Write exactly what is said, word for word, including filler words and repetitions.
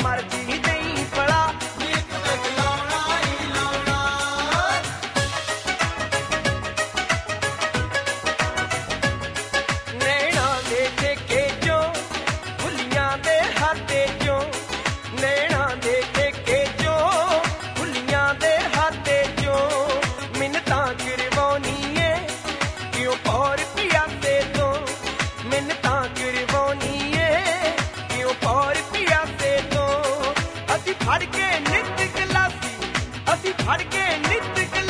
ਮਰਜੀ ਨਹੀਂ ਭਲਾ ਨੀਕ ਤੇ ਲਾਉਣਾ ਹੀ ਲਾਉਣਾ ਨੈਣਾ ਦੇ ਠੇਕੇ ਚੋਂ ਫੁੱਲੀਆਂ ਦੇ ਹਾਤੇ ਚੋਂ ਨੈਣਾ ਦੇ ਠੇਕੇ ਚੋਂ ਫੁੱਲੀਆਂ ਦੇ ਹਾਤੇ ਚੋਂ ਮਿੰਨਤਾਂ ਕਰਵਾਉਣੀ ਏ ਕਿਉਂ ਪੌਰ ਪਿਆਸੇ ਤੋਂ ਮਿੰਨਤਾਂ ਕਰਵਾਉਣੀ ਏ ਕਿਉਂ ਪੌਰ ਪਿਆਸੇ ਤੋਂ ਅਸੀਂ ਫੜ ਕੇ ਨਿੱਤ ਗਲਾਸੀ ਅਸੀਂ ਫੜ ਕੇ ਨਿੱਤ